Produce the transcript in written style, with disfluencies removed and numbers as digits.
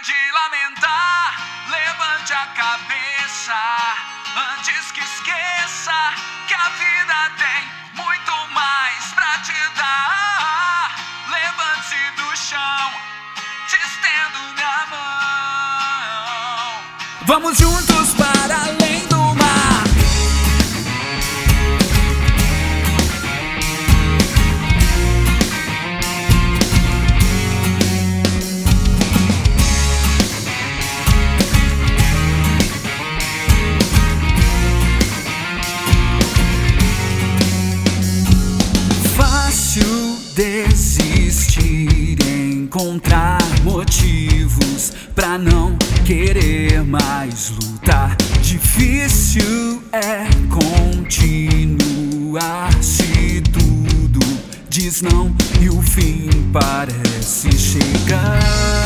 de lamentar, levante a cabeça antes que esqueça que a vida tem muito mais pra te dar. Levante-se do chão, te estendo minha mão. Vamos juntos para além do mar. Fácil desistir, encontrar motivos pra não querer mais lutar. Difícil é continuar se tudo diz não e o fim parece chegar.